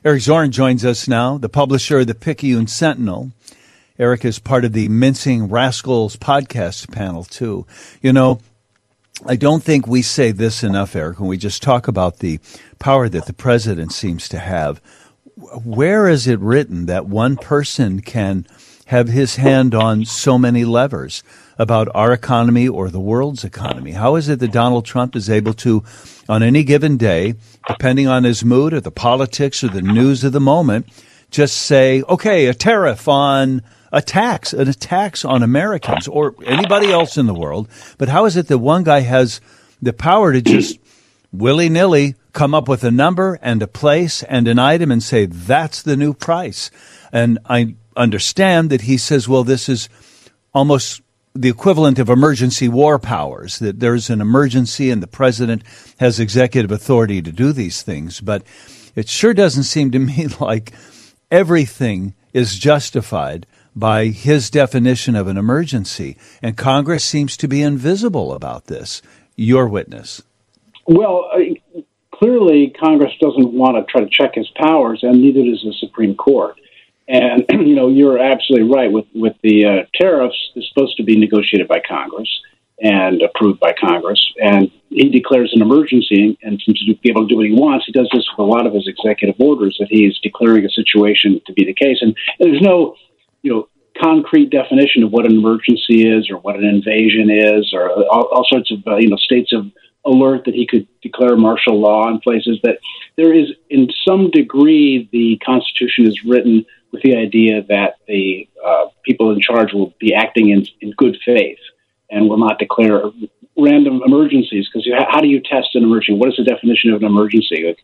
Eric Zorn joins us now, the publisher of the Picayune Sentinel. Eric is part of the Mincing Rascals podcast panel, too. You know, I don't think we say this enough, Eric, when we just talk about the power that the president seems to have. Where is it written that one person can have his hand on so many levers about our economy or the world's economy? How is it that Donald Trump is able to, on any given day, depending on his mood or the politics or the news of the moment, just say, okay, a tariff on an tax on Americans or anybody else in the world? But how is it that one guy has the power to just willy-nilly come up with a number and a place and an item and say, that's the new price? And I understand that he says, well, this is almost the equivalent of emergency war powers, that there's an emergency and the president has executive authority to do these things. But it sure doesn't seem to me like everything is justified by his definition of an emergency. And Congress seems to be invisible about this. Your witness. Well, clearly Congress doesn't want to try to check his powers, and neither does the Supreme Court. And, you know, you're absolutely right. With the tariffs, they're supposed to be negotiated by Congress and approved by Congress. And he declares an emergency and seems to be able to do what he wants. He does this with a lot of his executive orders, that he is declaring a situation to be the case. And there's no, concrete definition of what an emergency is or what an invasion is, or all sorts of, states of alert that he could declare martial law in places. That there is, in some degree, the Constitution is written with the idea that the people in charge will be acting in good faith and will not declare random emergencies. Because how do you test an emergency? What is the definition of an emergency?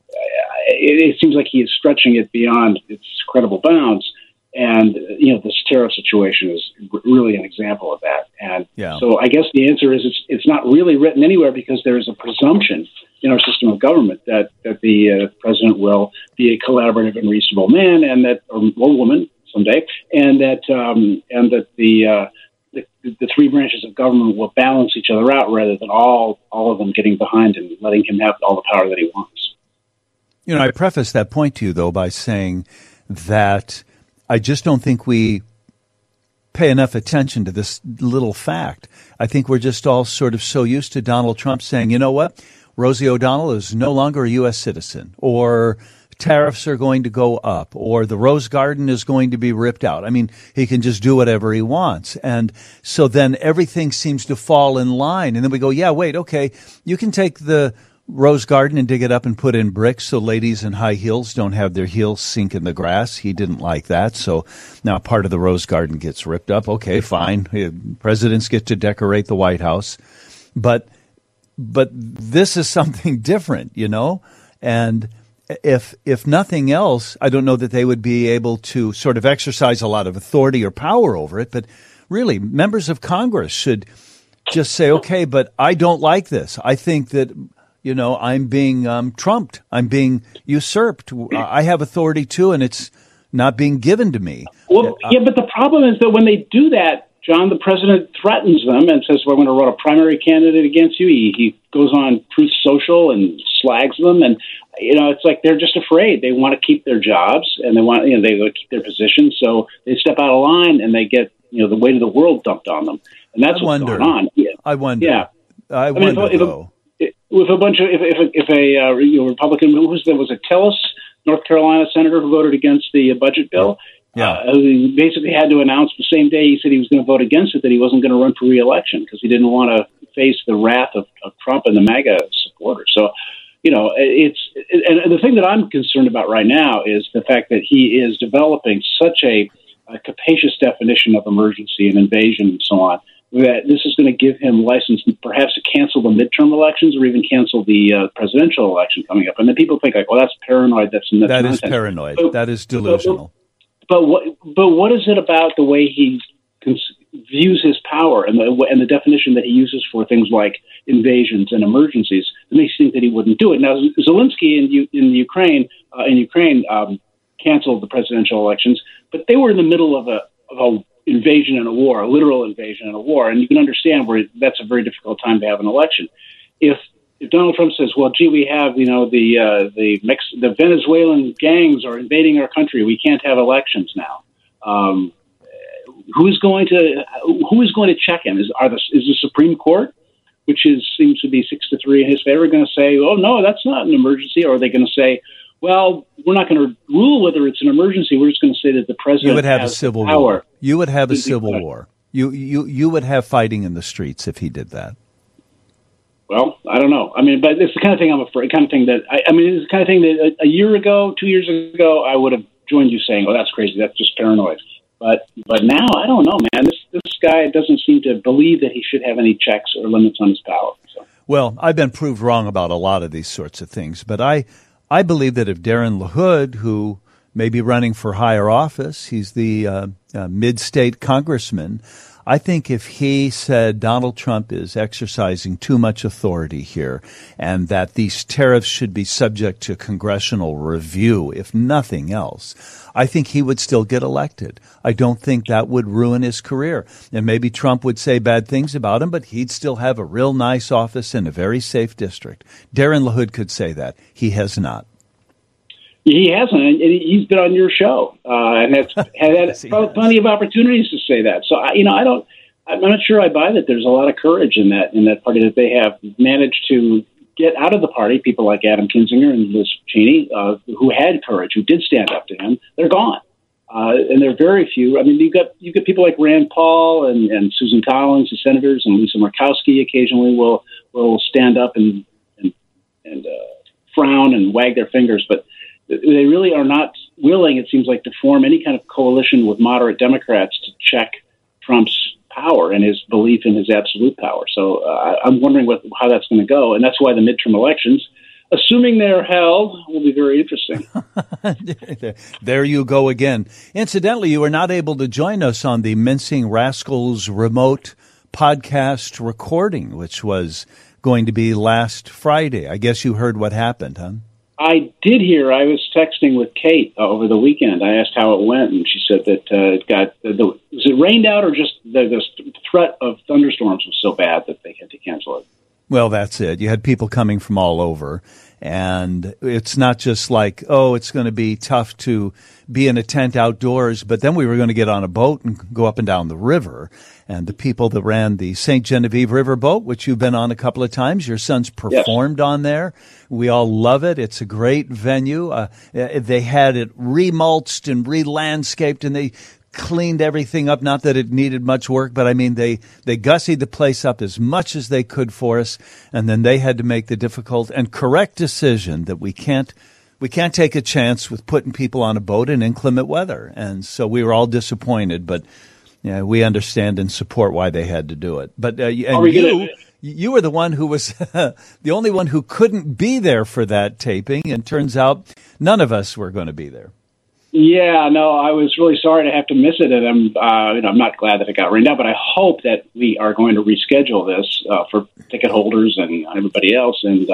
It seems like he is stretching it beyond its credible bounds. And, this tariff situation is really an example of that. And So I guess the answer is it's not really written anywhere, because there is a presumption in our system of government that the president will be a collaborative and reasonable man, and that, or woman someday, and that the three branches of government will balance each other out, rather than all of them getting behind him and letting him have all the power that he wants. I preface that point to you, though, by saying that I just don't think we pay enough attention to this little fact. I think we're just all sort of so used to Donald Trump saying, you know what, Rosie O'Donnell is no longer a U.S. citizen, or tariffs are going to go up, or the Rose Garden is going to be ripped out. I mean, he can just do whatever he wants. And so then everything seems to fall in line. And then we go, yeah, wait, okay, you can take the Rose Garden and dig it up and put in bricks so ladies in high heels don't have their heels sink in the grass. He didn't like that. So now part of the Rose Garden gets ripped up. Okay, fine. Presidents get to decorate the White House. But this is something different, And if nothing else, I don't know that they would be able to sort of exercise a lot of authority or power over it. But really, members of Congress should just say, okay, but I don't like this. I think that I'm being trumped. I'm being usurped. I have authority too, and it's not being given to me. Well, but the problem is that when they do that, John, the president threatens them and says, we're going to run a primary candidate against you. He goes on Truth Social and slags them. And, it's like they're just afraid. They want to keep their jobs, and they want, they want to keep their positions. So they step out of line and they get, the weight of the world dumped on them. And that's what's going on. Yeah. I wonder. Yeah. I wonder, though. With a bunch of, if a Republican, was it Tillis, North Carolina senator, who voted against the budget bill? He basically had to announce the same day he said he was going to vote against it that he wasn't going to run for re-election, because he didn't want to face the wrath of Trump and the MAGA supporters. So, and the thing that I'm concerned about right now is the fact that he is developing such a capacious definition of emergency and invasion and so on, that this is going to give him license perhaps to cancel the midterm elections or even cancel the presidential election coming up. And then people think, well, that's paranoid. That is paranoid. That is delusional. But what is it about the way he views his power and the definition that he uses for things like invasions and emergencies that makes you think that he wouldn't do it? Now, Zelensky in Ukraine canceled the presidential elections, but they were in the middle of a invasion and a war, a literal invasion and a war. And you can understand where that's a very difficult time to have an election. If if Donald Trump says, "Well, gee, we have the Venezuelan gangs are invading our country. We can't have elections now." Who is going to check him? Is the Supreme Court, which seems to be 6-3 in his favor, going to say, "Oh no, that's not an emergency"? Or are they going to say, "Well, we're not going to rule whether it's an emergency. We're just going to say that the president you would have has a civil power." war. You would have a civil war. You would have fighting in the streets if he did that. Well, I don't know. I mean, but it's the kind of thing I'm afraid. It's the kind of thing that a year ago, 2 years ago, I would have joined you saying, "Oh, that's crazy. That's just paranoid." But now I don't know, man. This guy doesn't seem to believe that he should have any checks or limits on his power. So. Well, I've been proved wrong about a lot of these sorts of things, but I believe that if Darren LaHood, who may be running for higher office, he's the mid-state congressman, I think if he said Donald Trump is exercising too much authority here and that these tariffs should be subject to congressional review, if nothing else, I think he would still get elected. I don't think that would ruin his career. And maybe Trump would say bad things about him, but he'd still have a real nice office in a very safe district. Darren LaHood could say that. He has not. He hasn't, and he's been on your show, and has had plenty of opportunities to say that. So, I'm not sure I buy that. There's a lot of courage in that party, that they have managed to get out of the party. People like Adam Kinzinger and Liz Cheney, who had courage, who did stand up to him, they're gone, and there are very few. I mean, you got people like Rand Paul and Susan Collins, the senators, and Lisa Murkowski occasionally will stand up and frown and wag their fingers, but they really are not willing, it seems like, to form any kind of coalition with moderate Democrats to check Trump's power and his belief in his absolute power. So I'm wondering how that's going to go. And that's why the midterm elections, assuming they're held, will be very interesting. There you go again. Incidentally, you were not able to join us on the Mincing Rascals remote podcast recording, which was going to be last Friday. I guess you heard what happened, huh? I did hear. I was texting with Kate over the weekend. I asked how it went, and she said that was it rained out, or just the threat of thunderstorms was so bad that they had to cancel it. Well, that's it. You had people coming from all over, and it's not just like, oh, it's going to be tough to be in a tent outdoors, but then we were going to get on a boat and go up and down the river. And the people that ran the St. Genevieve River boat, which you've been on a couple of times, your son's performed on there. We all love it. It's a great venue. They had it remulched and re-landscaped, and they cleaned everything up. Not that it needed much work, but I mean, they gussied the place up as much as they could for us. And then they had to make the difficult and correct decision that we can't take a chance with putting people on a boat in inclement weather. And so we were all disappointed, but yeah, we understand and support why they had to do it. But you were the one who was the only one who couldn't be there for that taping, and turns out none of us were going to be there. Yeah, no, I was really sorry to have to miss it, and I'm not glad that it got rained out. But I hope that we are going to reschedule this for ticket holders and everybody else, and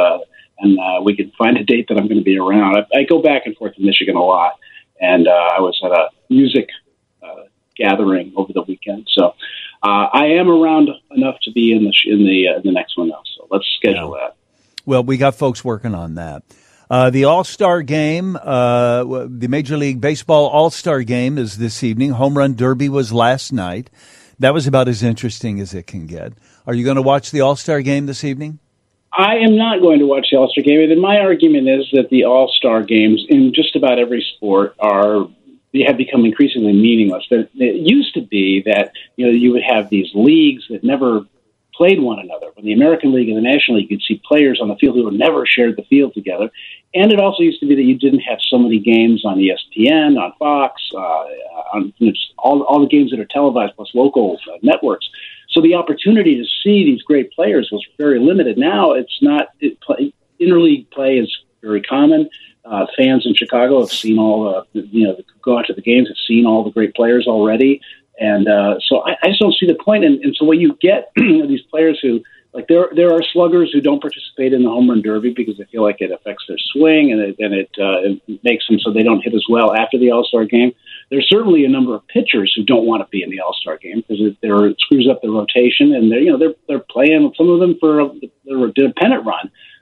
we can find a date that I'm going to be around. I go back and forth to Michigan a lot, and I was at a music gathering over the weekend, so I am around enough to be in the next one though. So let's schedule that. Well, we got folks working on that. The All-Star Game, the Major League Baseball All-Star Game is this evening. Home Run Derby was last night. That was about as interesting as it can get. Are you going to watch the All-Star Game this evening? I am not going to watch the All-Star Game, and my argument is that the All-Star Games in just about every sport have become increasingly meaningless. It used to be that you would have these leagues that never played one another. When the American League and the National League, you'd see players on the field who never shared the field together. And it also used to be that you didn't have so many games on ESPN, on Fox, on all the games that are televised, plus local networks. So the opportunity to see these great players was very limited. Now it's not. Interleague play is very common. Fans in Chicago have seen all go out to the games, have seen all the great players already. And so I just don't see the point. And so when you get these players who, like, there are sluggers who don't participate in the home run derby because they feel like it affects their swing and it makes them so they don't hit as well after the All-Star game. There's certainly a number of pitchers who don't want to be in the All-Star game because it screws up the rotation, and they're playing, some of them for their pennant run.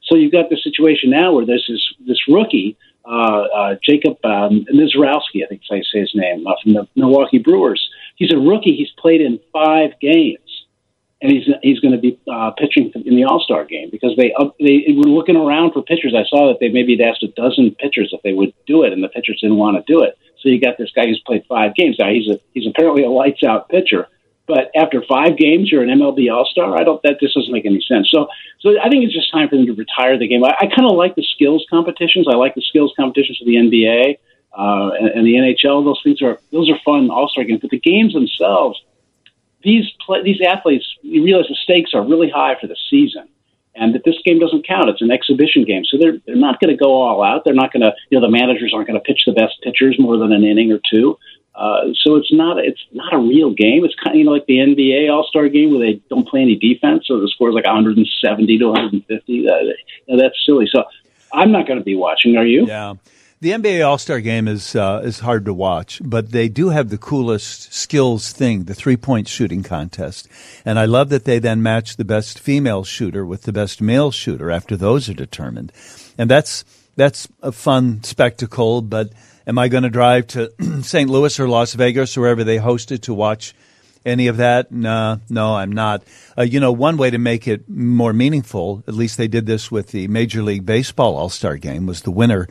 So you've got this situation now where there's this rookie, Jacob Mizrowski, I think I say his name, from the Milwaukee Brewers. He's a rookie. He's played in 5 games. And he's going to be pitching in the All-Star game because they were looking around for pitchers. I saw that they maybe had asked a dozen pitchers if they would do it, and the pitchers didn't want to do it. So you got this guy who's played 5 games. Now he's apparently a lights-out pitcher, but after 5 games, you're an MLB All-Star. That just doesn't make any sense. So I think it's just time for them to retire the game. I kind of like the skills competitions. I like the skills competitions for the NBA and the NHL. Those are fun All-Star games, but the games themselves. These athletes, you realize the stakes are really high for the season, and that this game doesn't count. It's an exhibition game, so they're not going to go all out. They're not going to, the managers aren't going to pitch the best pitchers more than an inning or two. So it's not a real game. It's kind of like the NBA All-Star game where they don't play any defense, so the score is like 170 to 150. That's silly. So I'm not going to be watching. Are you? Yeah. The NBA All-Star Game is hard to watch, but they do have the coolest skills thing, the three-point shooting contest. And I love that they then match the best female shooter with the best male shooter after those are determined. And that's a fun spectacle, but am I going to drive to St. Louis or Las Vegas or wherever they host it to watch any of that? No, I'm not. One way to make it more meaningful, at least they did this with the Major League Baseball All-Star Game, was the winner.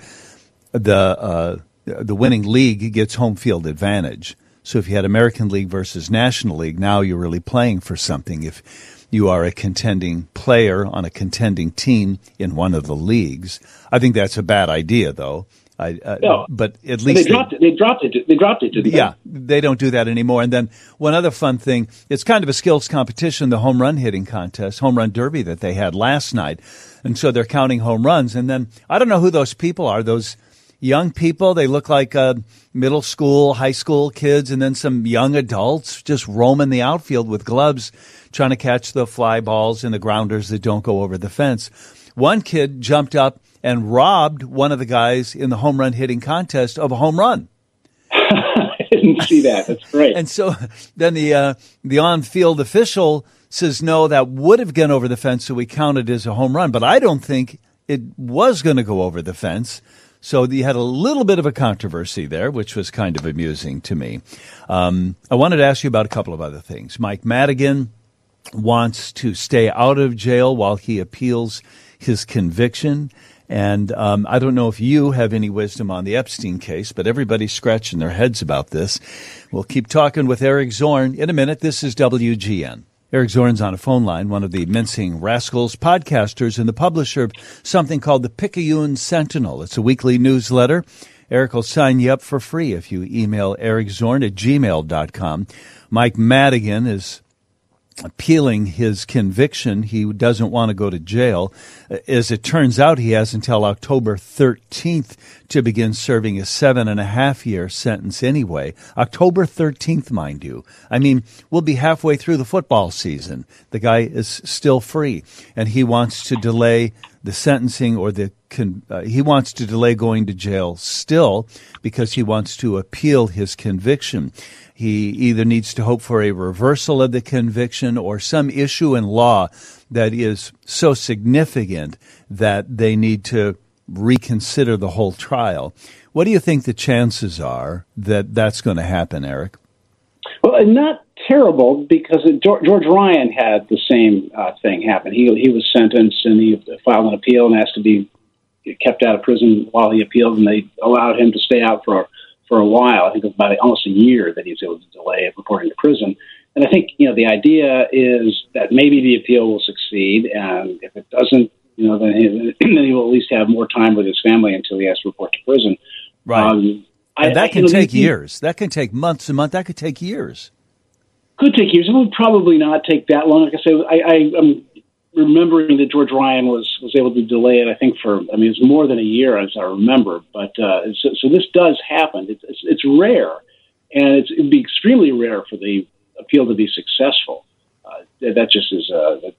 The winning league gets home field advantage. So if you had American League versus National League, now you're really playing for something. If you are a contending player on a contending team in one of the leagues, I think that's a bad idea, though. But at least they dropped it. Yeah, they don't do that anymore. And then one other fun thing, it's kind of a skills competition, the home run hitting contest, home run derby that they had last night. And so they're counting home runs. And then I don't know who those people are, those young people. They look like middle school, high school kids, and then some young adults just roaming the outfield with gloves trying to catch the fly balls and the grounders that don't go over the fence. One kid jumped up and robbed one of the guys in the home run hitting contest of a home run. I didn't see that. That's great. And so then the on-field official says, no, that would have gone over the fence, so we count it as a home run. But I don't think it was going to go over the fence. So you had a little bit of a controversy there, which was kind of amusing to me. I wanted to ask you about a couple of other things. Mike Madigan wants to stay out of jail while he appeals his conviction. And I don't know if you have any wisdom on the Epstein case, but everybody's scratching their heads about this. We'll keep talking with Eric Zorn in a minute. This is WGN. Eric Zorn's on a phone line, one of the Mincing Rascals podcasters and the publisher of something called the Picayune Sentinel. It's a weekly newsletter. Eric will sign you up for free if you email ericzorn@gmail.com. Mike Madigan is appealing his conviction. He doesn't want to go to jail. As it turns out, he has until October 13th to begin serving a 7.5-year sentence anyway. October 13th, mind you. I mean, we'll be halfway through the football season. The guy is still free, and he wants to delay the sentencing or he wants to delay going to jail still because he wants to appeal his conviction. He either needs to hope for a reversal of the conviction or some issue in law that is so significant that they need to reconsider the whole trial. What do you think the chances are that that's going to happen, Eric? Well, not terrible, because George Ryan had the same thing happen. He was sentenced and he filed an appeal and asked to be kept out of prison while he appealed, and they allowed him to stay out for a while. I think it was about almost a year that he was able to delay reporting to prison. And I think, the idea is that maybe the appeal will succeed, and if it doesn't, then he will at least have more time with his family until he has to report to prison. Right. And that can take years. That can take months and months. That could take years. Could take years. It would probably not take that long. Like I say, I'm remembering that George Ryan was able to delay it, I think, it's more than a year, as I remember. But so this does happen. It's rare, and it'd be extremely rare for the appeal to be successful. That just is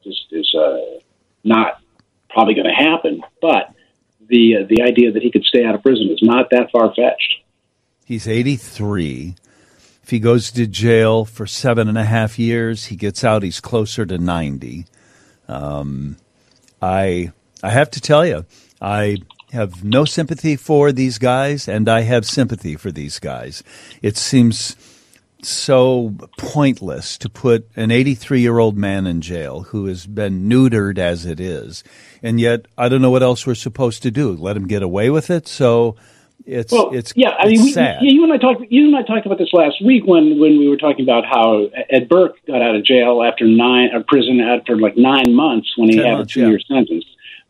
not probably going to happen. But the idea that he could stay out of prison is not that far-fetched. He's 83. If he goes to jail for 7.5 years, he gets out, he's closer to 90. I I have to tell you, I have no sympathy for these guys, and I have sympathy for these guys. It seems so pointless to put an 83-year-old man in jail who has been neutered as it is, and yet I don't know what else we're supposed to do. Let him get away with it? So it's sad. You and I talked about this last week when we were talking about how Ed Burke got out of jail after prison after like 9 months when he had a 2-year sentence.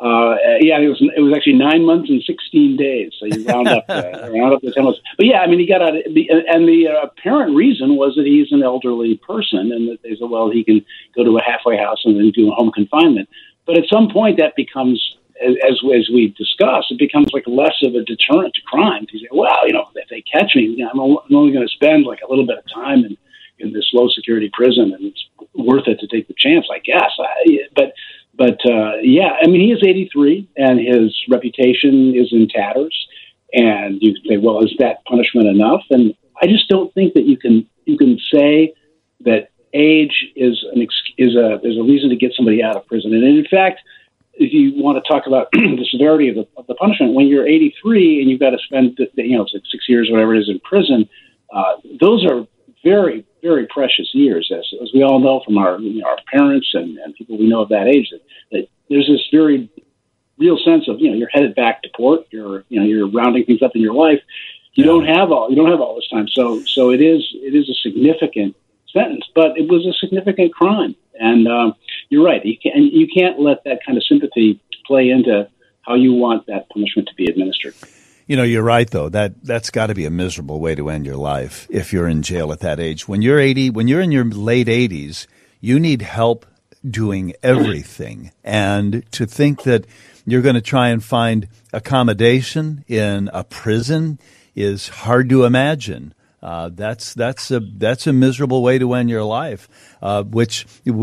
It was actually 9 months and 16 days. So you round up the 10 months. But yeah, I mean, he got out, and the apparent reason was that he's an elderly person, and that they said, well, he can go to a halfway house and then do a home confinement. But at some point, that becomes, as we discussed, it becomes like less of a deterrent to crime. You say, well, if they catch me, I'm only going to spend like a little bit of time in this low security prison, and it's worth it to take the chance, I guess. But I mean, he is 83, and his reputation is in tatters. And you say, well, is that punishment enough? And I just don't think that you can say that age is a reason to get somebody out of prison. And in fact, if you want to talk about the severity of the punishment, when you're 83 and you've got to spend it's like 6 years, whatever it is, in prison, those are very, very precious years, as we all know from our parents and people we know of that age, that there's this very real sense of you're headed back to port, you're rounding things up in your life. You don't have all this time, so it is a significant sentence, but it was a significant crime, and you're right. You can't let that kind of sympathy play into how you want that punishment to be administered. You're right, though. That's got to be a miserable way to end your life if you're in jail at that age. When you're 80, when you're in your late 80s, you need help doing everything. And to think that you're going to try and find accommodation in a prison is hard to imagine. That's a miserable way to end your life, which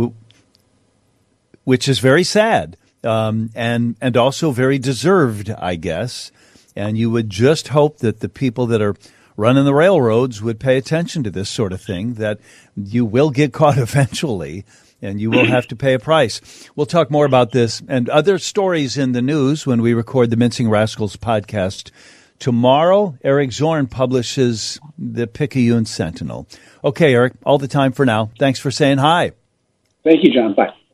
is very sad, and also very deserved, I guess. And you would just hope that the people that are running the railroads would pay attention to this sort of thing, that you will get caught eventually and you will have to pay a price. We'll talk more about this and other stories in the news when we record the Mincing Rascals podcast. Tomorrow, Eric Zorn publishes the Picayune Sentinel. Okay, Eric, all the time for now. Thanks for saying hi. Thank you, John. Bye.